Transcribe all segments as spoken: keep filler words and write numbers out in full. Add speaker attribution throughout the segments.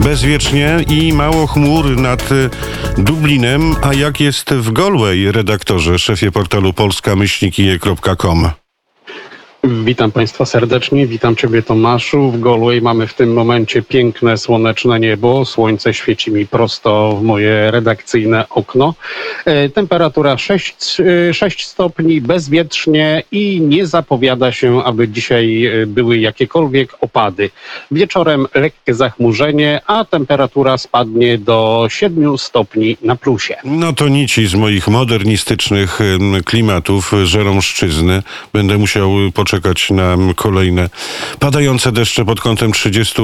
Speaker 1: Bezwiecznie i mało chmur nad Dublinem, a jak jest w Galway, redaktorze, szefie portalu polska myślnik i e kropka com?
Speaker 2: Witam Państwa serdecznie, witam Ciebie Tomaszu. W Galway mamy w tym momencie piękne, słoneczne niebo. Słońce świeci mi prosto w moje redakcyjne okno. E, temperatura sześć stopni, bezwietrznie i nie zapowiada się, aby dzisiaj były jakiekolwiek opady. Wieczorem lekkie zachmurzenie, a temperatura spadnie do siedmiu stopni na plusie.
Speaker 1: No to nici z moich modernistycznych klimatów żeromszczyzny. Będę musiał poczekać na kolejne padające deszcze pod kątem trzydziestu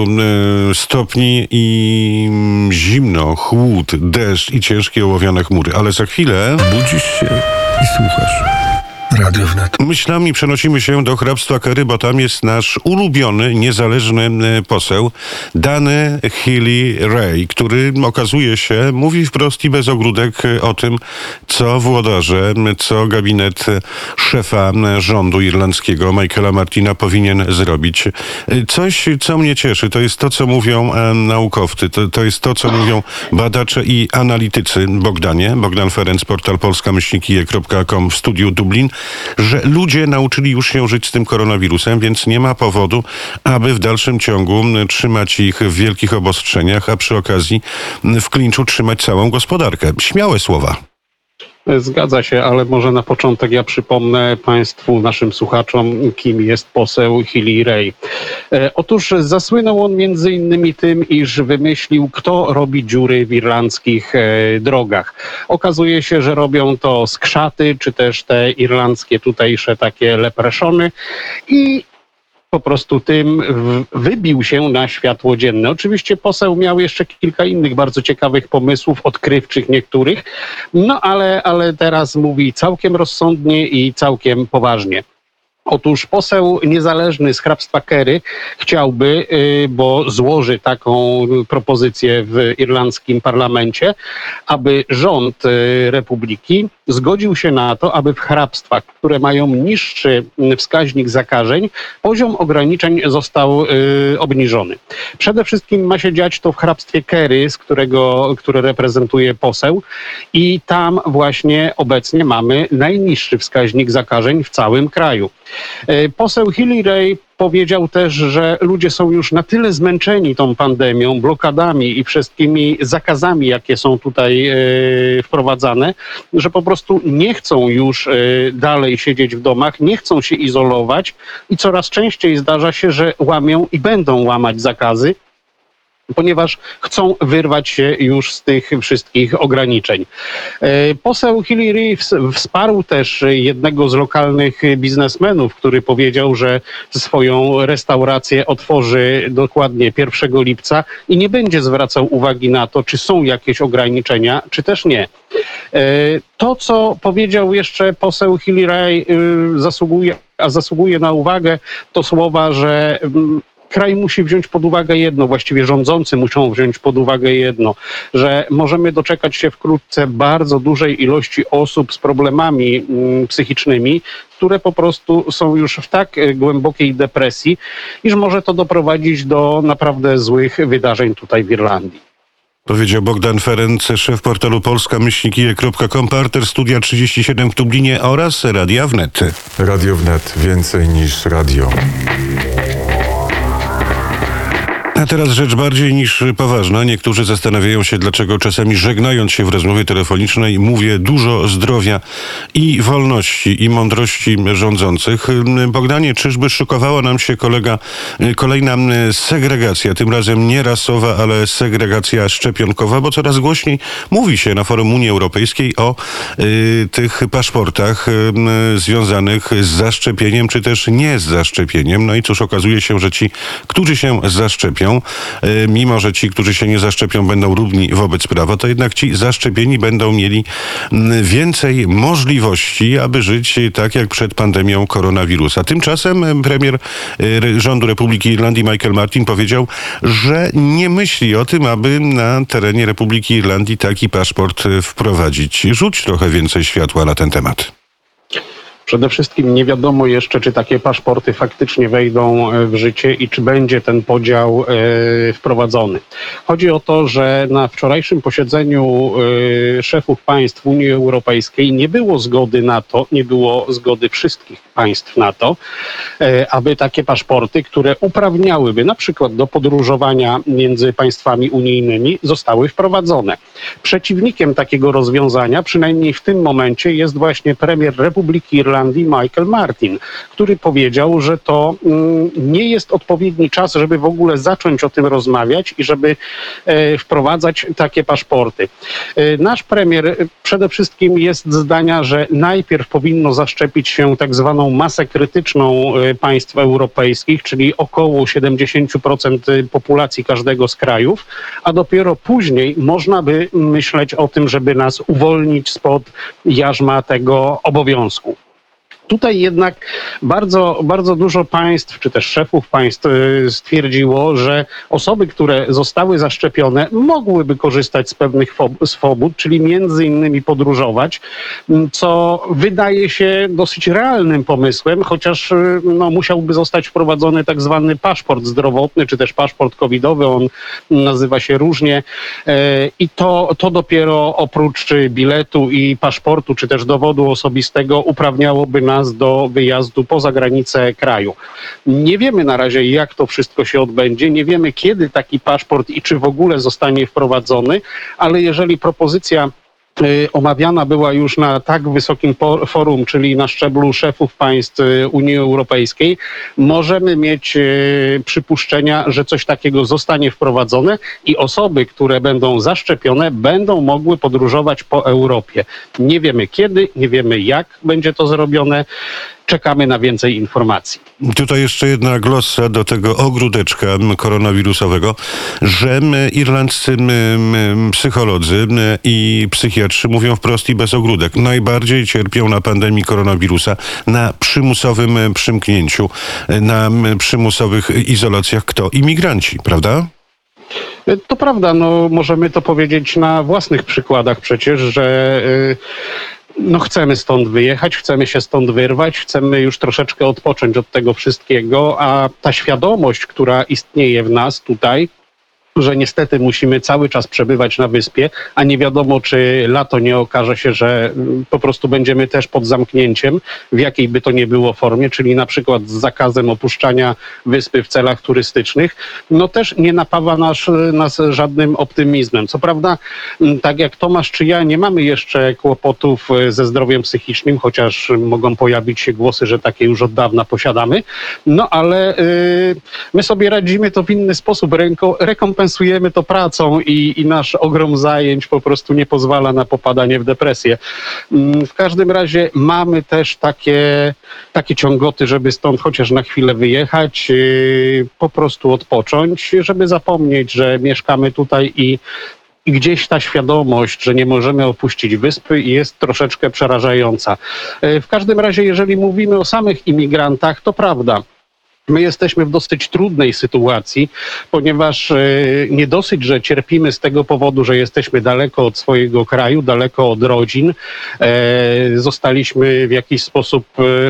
Speaker 1: stopni i zimno, chłód, deszcz i ciężkie ołowiane chmury. Ale za chwilę
Speaker 3: budzisz się i słuchasz Radio Wnet.
Speaker 1: Myślami przenosimy się do hrabstwa Kerry, bo tam jest nasz ulubiony, niezależny poseł Danny Healy-Rae, który okazuje się, mówi wprost i bez ogródek o tym, co włodarze, co gabinet szefa rządu irlandzkiego Michaela Martina powinien zrobić. Coś, co mnie cieszy, to jest to, co mówią naukowcy, to, to jest to, co mówią badacze i analitycy. Bogdanie, Bogdan Ferenc, portal polska myślnik i e kropka com w studiu Dublin, że ludzie nauczyli już się żyć z tym koronawirusem, więc nie ma powodu, aby w dalszym ciągu trzymać ich w wielkich obostrzeniach, a przy okazji w klinczu trzymać całą gospodarkę. Śmiałe słowa.
Speaker 2: Zgadza się, ale może na początek ja przypomnę Państwu, naszym słuchaczom, kim jest poseł Healy-Rae. E, otóż zasłynął on między innymi tym, iż wymyślił, kto robi dziury w irlandzkich e, drogach. Okazuje się, że robią to skrzaty, czy też te irlandzkie tutejsze takie lepreszony i po prostu tym wybił się na światło dzienne. Oczywiście poseł miał jeszcze kilka innych bardzo ciekawych pomysłów, odkrywczych niektórych, no ale, ale teraz mówi całkiem rozsądnie i całkiem poważnie. Otóż poseł niezależny z hrabstwa Kerry chciałby, bo złoży taką propozycję w irlandzkim parlamencie, aby rząd Republiki zgodził się na to, aby w hrabstwach, które mają niższy wskaźnik zakażeń, poziom ograniczeń został obniżony. Przede wszystkim ma się dziać to w hrabstwie Kerry, z którego, które reprezentuje poseł, i tam właśnie obecnie mamy najniższy wskaźnik zakażeń w całym kraju. Poseł Healy-Rae powiedział też, że ludzie są już na tyle zmęczeni tą pandemią, blokadami i wszystkimi zakazami, jakie są tutaj e, wprowadzane, że po prostu nie chcą już e, dalej siedzieć w domach, nie chcą się izolować i coraz częściej zdarza się, że łamią i będą łamać zakazy, ponieważ chcą wyrwać się już z tych wszystkich ograniczeń. Poseł Healy-Rae wsparł też jednego z lokalnych biznesmenów, który powiedział, że swoją restaurację otworzy dokładnie pierwszego lipca i nie będzie zwracał uwagi na to, czy są jakieś ograniczenia, czy też nie. To, co powiedział jeszcze poseł Healy-Rae, zasługuje, a zasługuje na uwagę, to słowa, że kraj musi wziąć pod uwagę jedno, właściwie rządzący muszą wziąć pod uwagę jedno, że możemy doczekać się wkrótce bardzo dużej ilości osób z problemami mm, psychicznymi, które po prostu są już w tak głębokiej depresji, iż może to doprowadzić do naprawdę złych wydarzeń tutaj w Irlandii.
Speaker 1: Powiedział Bogdan Ferenc, szef portalu polska myślnik i e kropka com, partner Studia trzydzieści siedem w Dublinie oraz Radia Wnet.
Speaker 3: Radio Wnet. Więcej niż radio.
Speaker 1: A teraz rzecz bardziej niż poważna. Niektórzy zastanawiają się, dlaczego czasami żegnając się w rozmowie telefonicznej mówię dużo zdrowia i wolności i mądrości rządzących. Bogdanie, czyżby szykowała nam się kolega, kolejna segregacja, tym razem nie rasowa, ale segregacja szczepionkowa, bo coraz głośniej mówi się na forum Unii Europejskiej o y, tych paszportach y, związanych z zaszczepieniem, czy też nie z zaszczepieniem. No i cóż, okazuje się, że ci, którzy się zaszczepią, mimo że ci, którzy się nie zaszczepią, będą równi wobec prawa, to jednak ci zaszczepieni będą mieli więcej możliwości, aby żyć tak jak przed pandemią koronawirusa. Tymczasem premier rządu Republiki Irlandii Michael Martin powiedział, że nie myśli o tym, aby na terenie Republiki Irlandii taki paszport wprowadzić. Rzuć trochę więcej światła na ten temat.
Speaker 2: Przede wszystkim nie wiadomo jeszcze, czy takie paszporty faktycznie wejdą w życie i czy będzie ten podział e, wprowadzony. Chodzi o to, że na wczorajszym posiedzeniu e, szefów państw Unii Europejskiej nie było zgody na to, nie było zgody wszystkich państw na to, e, aby takie paszporty, które uprawniałyby na przykład do podróżowania między państwami unijnymi, zostały wprowadzone. Przeciwnikiem takiego rozwiązania, przynajmniej w tym momencie, jest właśnie premier Republiki Irlandii Michael Martin, który powiedział, że to mm, nie jest odpowiedni czas, żeby w ogóle zacząć o tym rozmawiać i żeby e, wprowadzać takie paszporty. E, nasz premier przede wszystkim jest zdania, że najpierw powinno zaszczepić się tak zwaną masę krytyczną e, państw europejskich, czyli około siedemdziesiąt procent populacji każdego z krajów, a dopiero później można by myśleć o tym, żeby nas uwolnić spod jarzma tego obowiązku. Tutaj jednak bardzo, bardzo dużo państw, czy też szefów państw stwierdziło, że osoby, które zostały zaszczepione, mogłyby korzystać z pewnych swobód, czyli między innymi podróżować, co wydaje się dosyć realnym pomysłem, chociaż no, musiałby zostać wprowadzony tak zwany paszport zdrowotny, czy też paszport covidowy, on nazywa się różnie i to, to dopiero oprócz biletu i paszportu, czy też dowodu osobistego uprawniałoby nas do wyjazdu poza granicę kraju. Nie wiemy na razie, jak to wszystko się odbędzie, nie wiemy, kiedy taki paszport i czy w ogóle zostanie wprowadzony, ale jeżeli propozycja omawiana była już na tak wysokim forum, czyli na szczeblu szefów państw Unii Europejskiej, możemy mieć przypuszczenia, że coś takiego zostanie wprowadzone i osoby, które będą zaszczepione, będą mogły podróżować po Europie. Nie wiemy kiedy, nie wiemy jak będzie to zrobione. Czekamy na więcej informacji.
Speaker 1: Tutaj jeszcze jedna glosa do tego ogródeczka koronawirusowego, że irlandzcy psycholodzy i psychiatrzy mówią wprost i bez ogródek. Najbardziej cierpią na pandemii koronawirusa, na przymusowym przymknięciu, na przymusowych izolacjach. Kto? Imigranci, prawda?
Speaker 2: To prawda, no możemy to powiedzieć na własnych przykładach przecież, że yy, no chcemy stąd wyjechać, chcemy się stąd wyrwać, chcemy już troszeczkę odpocząć od tego wszystkiego, a ta świadomość, która istnieje w nas tutaj, że niestety musimy cały czas przebywać na wyspie, a nie wiadomo, czy lato nie okaże się, że po prostu będziemy też pod zamknięciem, w jakiej by to nie było formie, czyli na przykład z zakazem opuszczania wyspy w celach turystycznych, no też nie napawa nas, nas żadnym optymizmem. Co prawda, tak jak Tomasz czy ja, nie mamy jeszcze kłopotów ze zdrowiem psychicznym, chociaż mogą pojawić się głosy, że takie już od dawna posiadamy, no ale yy, my sobie radzimy to w inny sposób, ręko, rekompensujemy Kompensujemy to pracą i, i nasz ogrom zajęć po prostu nie pozwala na popadanie w depresję. W każdym razie mamy też takie, takie ciągoty, żeby stąd chociaż na chwilę wyjechać, yy, po prostu odpocząć, żeby zapomnieć, że mieszkamy tutaj i I gdzieś ta świadomość, że nie możemy opuścić wyspy, jest troszeczkę przerażająca. Yy, w każdym razie, jeżeli mówimy o samych imigrantach, to prawda. My jesteśmy w dosyć trudnej sytuacji, ponieważ nie dosyć, że cierpimy z tego powodu, że jesteśmy daleko od swojego kraju, daleko od rodzin. Zostaliśmy w jakiś sposób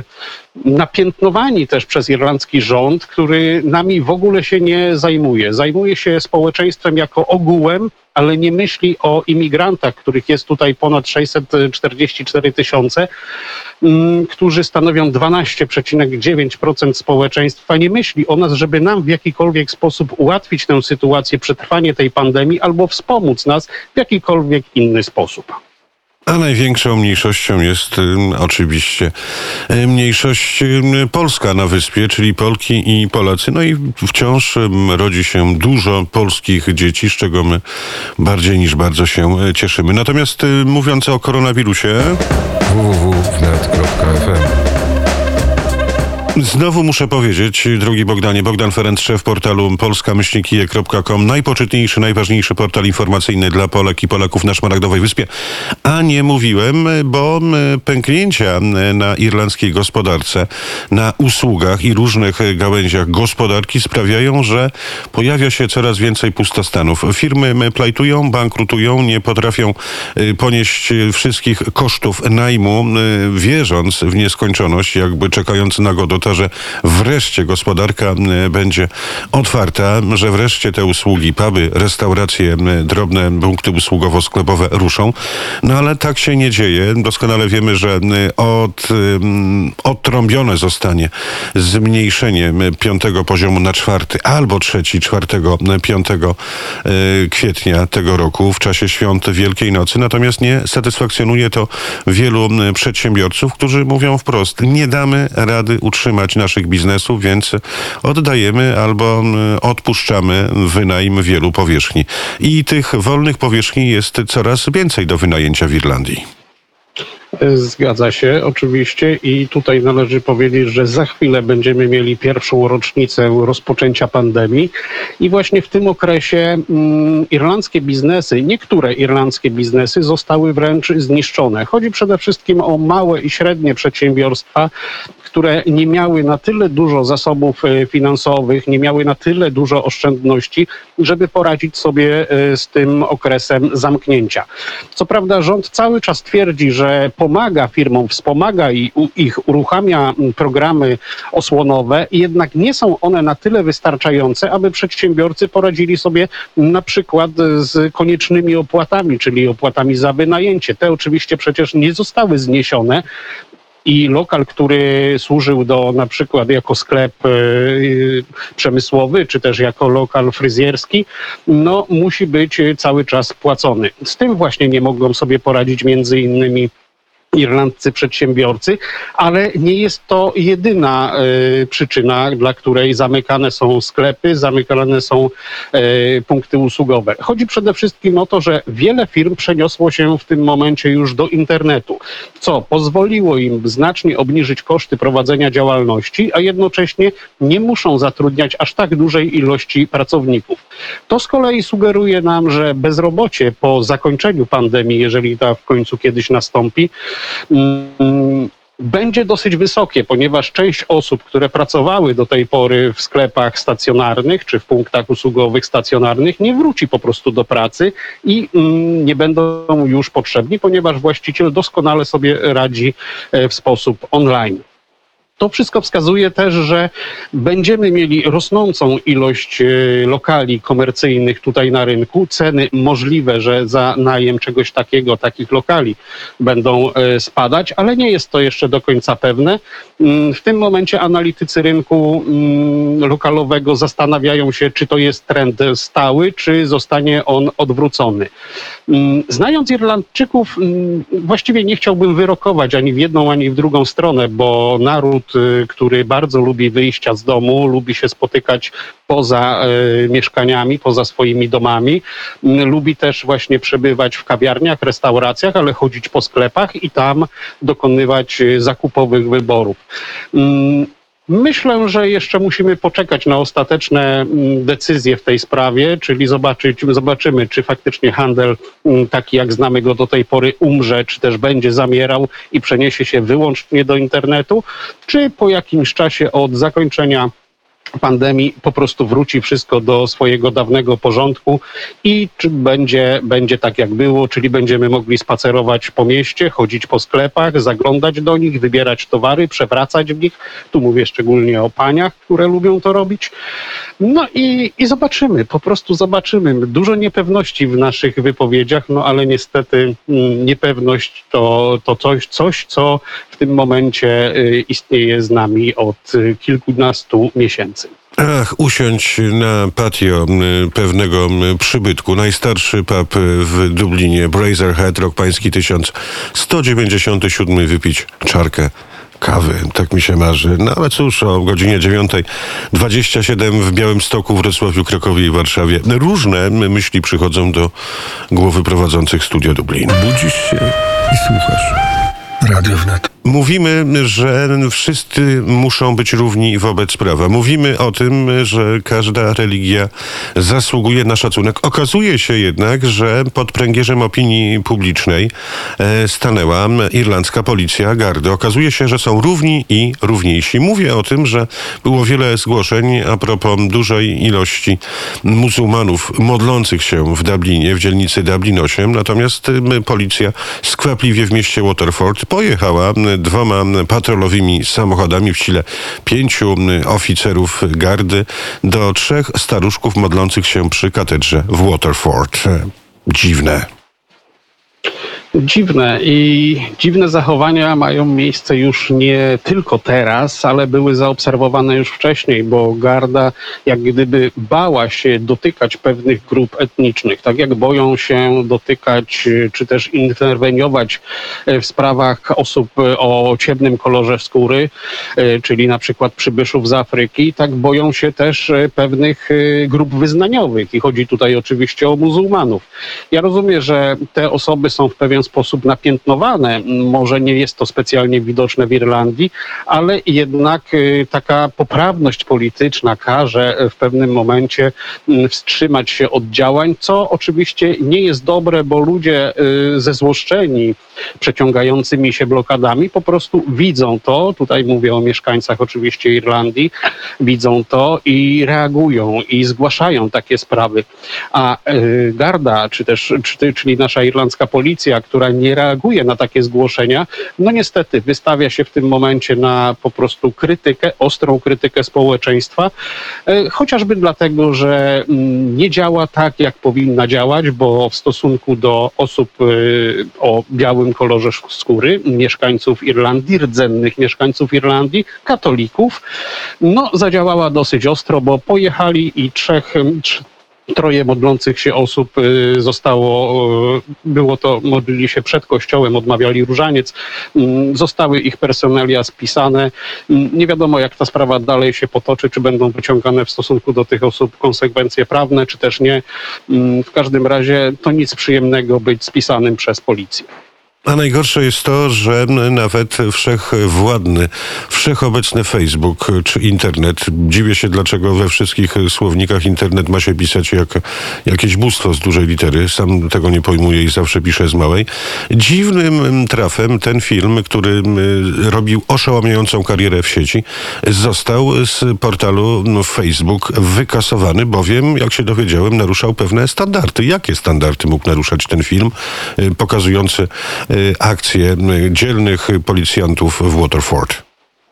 Speaker 2: napiętnowani też przez irlandzki rząd, który nami w ogóle się nie zajmuje. Zajmuje się społeczeństwem jako ogółem, ale nie myśli o imigrantach, których jest tutaj ponad sześćset czterdzieści cztery tysiące, którzy stanowią dwanaście przecinek dziewięć procent społeczeństwa. Nie myśli o nas, żeby nam w jakikolwiek sposób ułatwić tę sytuację, przetrwanie tej pandemii albo wspomóc nas w jakikolwiek inny sposób.
Speaker 1: A największą mniejszością jest y, oczywiście y, mniejszość y, polska na wyspie, czyli Polki i Polacy. No i wciąż y, rodzi się dużo polskich dzieci, z czego my bardziej niż bardzo się y, cieszymy. Natomiast y, mówiąc o koronawirusie...
Speaker 3: w w w kropka net kropka f m
Speaker 1: Znowu muszę powiedzieć, drogi Bogdanie, Bogdan Ferenc, szef portalu polska myślnik kije kropka com, najpoczytniejszy, najważniejszy portal informacyjny dla Polek i Polaków na Szmaragdowej Wyspie. A nie mówiłem, bo pęknięcia na irlandzkiej gospodarce, na usługach i różnych gałęziach gospodarki sprawiają, że pojawia się coraz więcej pustostanów. Firmy plajtują, bankrutują, nie potrafią ponieść wszystkich kosztów najmu, wierząc w nieskończoność, jakby czekając na Godota, że wreszcie gospodarka będzie otwarta, że wreszcie te usługi, puby, restauracje, drobne punkty usługowo-sklepowe ruszą. No ale tak się nie dzieje. Doskonale wiemy, że od, odtrąbione zostanie zmniejszenie piątego poziomu na czwarty albo trzeci, czwartego, piątego kwietnia tego roku w czasie świąt Wielkiej Nocy. Natomiast nie satysfakcjonuje to wielu przedsiębiorców, którzy mówią wprost, nie damy rady utrzymać naszych biznesów, więc oddajemy albo odpuszczamy wynajem wielu powierzchni. I tych wolnych powierzchni jest coraz więcej do wynajęcia w Irlandii.
Speaker 2: Zgadza się, oczywiście, i tutaj należy powiedzieć, że za chwilę będziemy mieli pierwszą rocznicę rozpoczęcia pandemii i właśnie w tym okresie mm, irlandzkie biznesy, niektóre irlandzkie biznesy zostały wręcz zniszczone. Chodzi przede wszystkim o małe i średnie przedsiębiorstwa, które nie miały na tyle dużo zasobów finansowych, nie miały na tyle dużo oszczędności, żeby poradzić sobie z tym okresem zamknięcia. Co prawda rząd cały czas twierdzi, że pomaga firmom, wspomaga i ich uruchamia programy osłonowe, jednak nie są one na tyle wystarczające, aby przedsiębiorcy poradzili sobie na przykład z koniecznymi opłatami, czyli opłatami za wynajęcie. Te oczywiście przecież nie zostały zniesione. I lokal, który służył do na przykład jako sklep y, przemysłowy, czy też jako lokal fryzjerski, no musi być cały czas płacony. Z tym właśnie nie mogą sobie poradzić między innymi irlandzcy przedsiębiorcy, ale nie jest to jedyna y, przyczyna, dla której zamykane są sklepy, zamykane są y, punkty usługowe. Chodzi przede wszystkim o to, że wiele firm przeniosło się w tym momencie już do internetu, co pozwoliło im znacznie obniżyć koszty prowadzenia działalności, a jednocześnie nie muszą zatrudniać aż tak dużej ilości pracowników. To z kolei sugeruje nam, że bezrobocie po zakończeniu pandemii, jeżeli ta w końcu kiedyś nastąpi, będzie dosyć wysokie, ponieważ część osób, które pracowały do tej pory w sklepach stacjonarnych czy w punktach usługowych stacjonarnych, nie wróci po prostu do pracy i nie będą już potrzebni, ponieważ właściciel doskonale sobie radzi w sposób online. To wszystko wskazuje też, że będziemy mieli rosnącą ilość lokali komercyjnych tutaj na rynku. Ceny możliwe, że za najem czegoś takiego, takich lokali będą spadać, ale nie jest to jeszcze do końca pewne. W tym momencie analitycy rynku lokalowego zastanawiają się, czy to jest trend stały, czy zostanie on odwrócony. Znając Irlandczyków, właściwie nie chciałbym wyrokować ani w jedną, ani w drugą stronę, bo naród, który bardzo lubi wyjścia z domu, lubi się spotykać poza y, mieszkaniami, poza swoimi domami. Y, lubi też właśnie przebywać w kawiarniach, restauracjach, ale chodzić po sklepach i tam dokonywać y, zakupowych wyborów. Y, Myślę, że jeszcze musimy poczekać na ostateczne decyzje w tej sprawie, czyli zobaczyć, zobaczymy, czy faktycznie handel taki, jak znamy go do tej pory, umrze, czy też będzie zamierał i przeniesie się wyłącznie do internetu, czy po jakimś czasie od zakończenia pandemii po prostu wróci wszystko do swojego dawnego porządku i czy będzie, będzie tak jak było, czyli będziemy mogli spacerować po mieście, chodzić po sklepach, zaglądać do nich, wybierać towary, przewracać w nich. Tu mówię szczególnie o paniach, które lubią to robić. No i, i zobaczymy, po prostu zobaczymy. Dużo niepewności w naszych wypowiedziach, no ale niestety niepewność to, to coś, coś, co w tym momencie istnieje z nami od kilkunastu miesięcy.
Speaker 1: Ach, usiądź na patio pewnego przybytku. Najstarszy pub w Dublinie, Brazerhead, rok pański tysiąc sto dziewięćdziesiąty siódmy, wypić czarkę kawy. Tak mi się marzy. No ale cóż, o godzinie dziewiątej dwadzieścia siedem w Białymstoku, Wrocławiu, Krakowie i Warszawie różne myśli przychodzą do głowy prowadzących Studio Dublin.
Speaker 3: Budzisz się i słuchasz. Radio Wnet.
Speaker 1: Mówimy, że wszyscy muszą być równi wobec prawa. Mówimy o tym, że każda religia zasługuje na szacunek. Okazuje się jednak, że pod pręgierzem opinii publicznej stanęła irlandzka policja, gardy. Okazuje się, że są równi i równiejsi. Mówię o tym, że było wiele zgłoszeń a propos dużej ilości muzułmanów modlących się w Dublinie, w dzielnicy Dublin osiem. Natomiast policja skwapliwie w mieście Waterford pojechała dwoma patrolowymi samochodami w sile pięciu oficerów gardy do trzech staruszków modlących się przy katedrze w Waterford. Dziwne.
Speaker 2: Dziwne i dziwne zachowania mają miejsce już nie tylko teraz, ale były zaobserwowane już wcześniej, bo garda jak gdyby bała się dotykać pewnych grup etnicznych, tak jak boją się dotykać czy też interweniować w sprawach osób o ciemnym kolorze skóry, czyli na przykład przybyszów z Afryki, tak boją się też pewnych grup wyznaniowych i chodzi tutaj oczywiście o muzułmanów. Ja rozumiem, że te osoby są w pewien sposób napiętnowane. Może nie jest to specjalnie widoczne w Irlandii, ale jednak taka poprawność polityczna każe w pewnym momencie wstrzymać się od działań, co oczywiście nie jest dobre, bo ludzie zezłoszczeni przeciągającymi się blokadami po prostu widzą to, tutaj mówię o mieszkańcach oczywiście Irlandii, widzą to i reagują i zgłaszają takie sprawy. A garda, czy też, czy, czyli nasza irlandzka policja, która nie reaguje na takie zgłoszenia, no niestety wystawia się w tym momencie na po prostu krytykę, ostrą krytykę społeczeństwa, chociażby dlatego, że nie działa tak, jak powinna działać, bo w stosunku do osób o białym kolorze skóry, mieszkańców Irlandii, rdzennych mieszkańców Irlandii, katolików, no zadziałała dosyć ostro, bo pojechali i trzech, troje modlących się osób zostało, było to, modlili się przed kościołem, odmawiali różaniec, zostały ich personalia spisane. Nie wiadomo, jak ta sprawa dalej się potoczy, czy będą wyciągane w stosunku do tych osób konsekwencje prawne, czy też nie. W każdym razie to nic przyjemnego być spisanym przez policję.
Speaker 1: A najgorsze jest to, że nawet wszechwładny, wszechobecny Facebook czy internet, dziwię się, dlaczego we wszystkich słownikach internet ma się pisać jak jakieś bóstwo z dużej litery, sam tego nie pojmuję i zawsze piszę z małej. Dziwnym trafem ten film, który robił oszałamiającą karierę w sieci, został z portalu Facebook wykasowany, bowiem, jak się dowiedziałem, naruszał pewne standardy. Jakie standardy mógł naruszać ten film pokazujący akcje dzielnych policjantów w Waterford?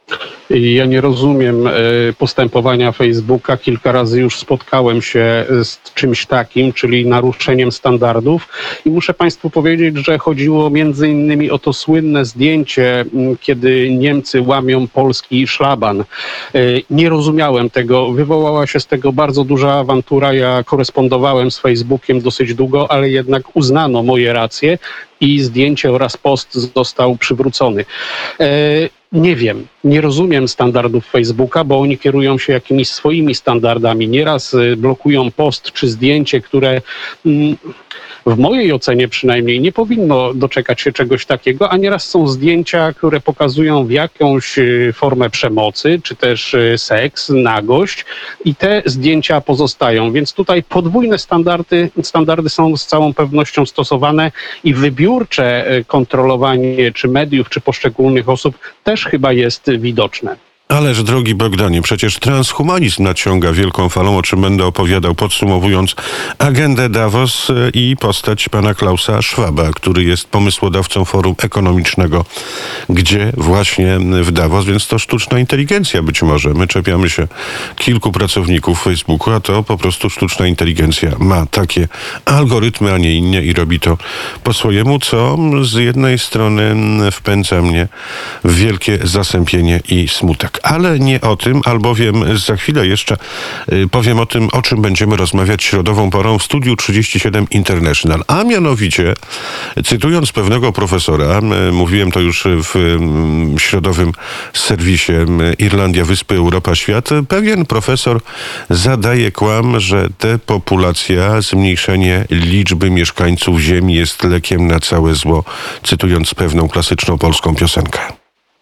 Speaker 2: Ja nie rozumiem postępowania Facebooka. Kilka razy już spotkałem się z czymś takim, czyli naruszeniem standardów. I muszę Państwu powiedzieć, że chodziło między innymi o to słynne zdjęcie, kiedy Niemcy łamią polski szlaban. Nie rozumiałem tego. Wywołała się z tego bardzo duża awantura. Ja korespondowałem z Facebookiem dosyć długo, ale jednak uznano moje racje i zdjęcie oraz post został przywrócony. Nie wiem, nie rozumiem standardów Facebooka, bo oni kierują się jakimiś swoimi standardami. Nieraz blokują post czy zdjęcie, które w mojej ocenie przynajmniej nie powinno doczekać się czegoś takiego, a nieraz są zdjęcia, które pokazują w jakąś formę przemocy, czy też seks, nagość i te zdjęcia pozostają. Więc tutaj podwójne standardy, standardy są z całą pewnością stosowane i wybiórcze kontrolowanie czy mediów, czy poszczególnych osób też chyba jest widoczne.
Speaker 1: Ależ, drogi Bogdanie, przecież transhumanizm naciąga wielką falą, o czym będę opowiadał, podsumowując agendę Davos i postać pana Klausa Schwaba, który jest pomysłodawcą Forum Ekonomicznego, gdzie właśnie w Davos, więc to sztuczna inteligencja być może. My czepiamy się kilku pracowników Facebooku, a to po prostu sztuczna inteligencja ma takie algorytmy, a nie inne i robi to po swojemu, co z jednej strony wpędza mnie w wielkie zasępienie i smutek. Ale nie o tym, albowiem za chwilę jeszcze powiem o tym, o czym będziemy rozmawiać środową porą w Studiu trzydzieści siedem International. A mianowicie, cytując pewnego profesora, mówiłem to już w środowym serwisie Irlandia, Wyspy, Europa, Świat, pewien profesor zadaje kłam, że depopulacja, zmniejszenie liczby mieszkańców Ziemi jest lekiem na całe zło, cytując pewną klasyczną polską piosenkę.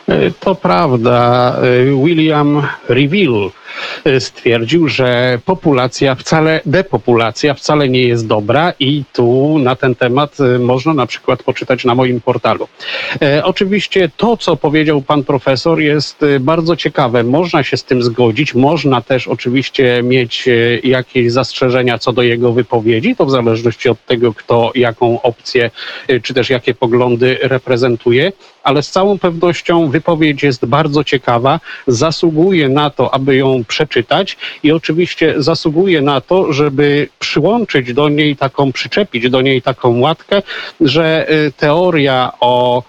Speaker 2: To prawda. William Reveal stwierdził, że populacja wcale, depopulacja wcale nie jest dobra i tu na ten temat można na przykład poczytać na moim portalu. E, oczywiście to, co powiedział pan profesor, jest bardzo ciekawe. Można się z tym zgodzić, można też oczywiście mieć jakieś zastrzeżenia co do jego wypowiedzi, to w zależności od tego, kto jaką opcję czy też jakie poglądy reprezentuje, ale z całą pewnością wypowiedź jest bardzo ciekawa, zasługuje na to, aby ją przeczytać i oczywiście zasługuje na to, żeby przyłączyć do niej taką, przyczepić do niej taką łatkę, że teoria o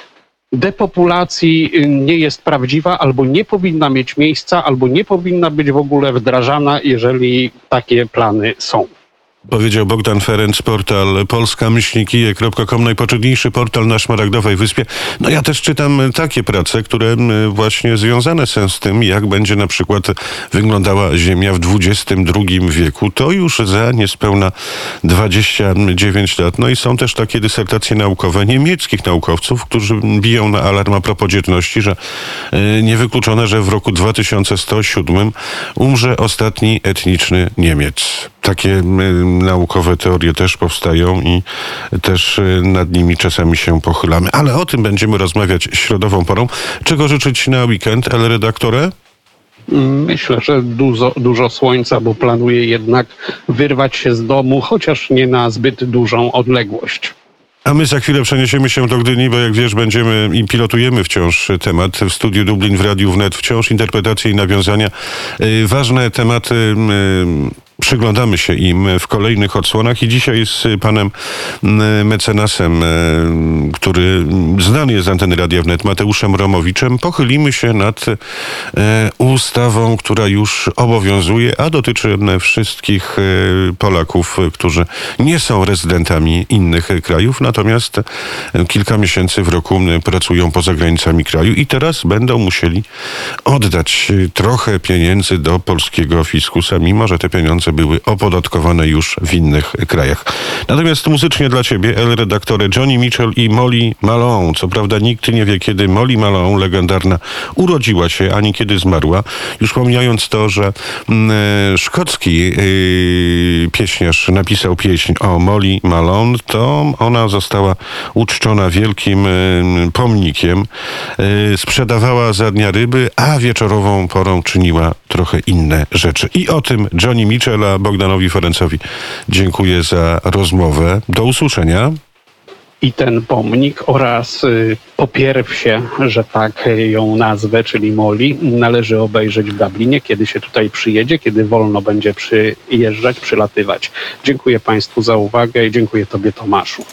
Speaker 2: depopulacji nie jest prawdziwa, albo nie powinna mieć miejsca, albo nie powinna być w ogóle wdrażana, jeżeli takie plany są.
Speaker 1: Powiedział Bogdan Ferenc, portal polska myślnik kije kropka com, najpoczytniejszy portal na Szmaragdowej Wyspie. No ja też czytam takie prace, które właśnie związane są z tym, jak będzie na przykład wyglądała Ziemia w dwudziestym drugim wieku. To już za niespełna dwadzieścia dziewięć lat. No i są też takie dysertacje naukowe niemieckich naukowców, którzy biją na alarm a propos dzietności, że niewykluczone, że w roku dwa tysiące sto siedem umrze ostatni etniczny Niemiec. Takie naukowe teorie też powstają i też nad nimi czasami się pochylamy. Ale o tym będziemy rozmawiać środową porą. Czego życzyć na weekend, El Redaktorze?
Speaker 2: Myślę, że dużo, dużo słońca, bo planuję jednak wyrwać się z domu, chociaż nie na zbyt dużą odległość.
Speaker 1: A my za chwilę przeniesiemy się do Gdyni, bo jak wiesz, będziemy i pilotujemy wciąż temat w studiu Dublin w Radiu Wnet, wciąż interpretacje i nawiązania. Yy, ważne tematy, yy, przyglądamy się im w kolejnych odsłonach i dzisiaj z panem mecenasem, który znany jest z anteny Radia Wnet, Mateuszem Romowiczem, pochylimy się nad ustawą, która już obowiązuje, a dotyczy wszystkich Polaków, którzy nie są rezydentami innych krajów, natomiast kilka miesięcy w roku pracują poza granicami kraju i teraz będą musieli oddać trochę pieniędzy do polskiego fiskusa, mimo że te pieniądze były opodatkowane już w innych krajach. Natomiast muzycznie dla ciebie, El Redaktorze, Johnny Mitchell i Molly Malone. Co prawda nikt nie wie, kiedy Molly Malone, legendarna, urodziła się, ani kiedy zmarła. Już pomijając to, że mm, szkocki yy, pieśniarz napisał pieśń o Molly Malone, to ona została uczczona wielkim yy, pomnikiem. Yy, sprzedawała za dnia ryby, a wieczorową porą czyniła trochę inne rzeczy. I o tym Johnny Mitchell, a Bogdanowi Ferencowi dziękuję za rozmowę. Do usłyszenia.
Speaker 2: I ten pomnik oraz y, po pierwsze, że tak ją nazwę, czyli Molly, należy obejrzeć w Dublinie, kiedy się tutaj przyjedzie, kiedy wolno będzie przyjeżdżać, przylatywać. Dziękuję Państwu za uwagę i dziękuję Tobie, Tomaszu.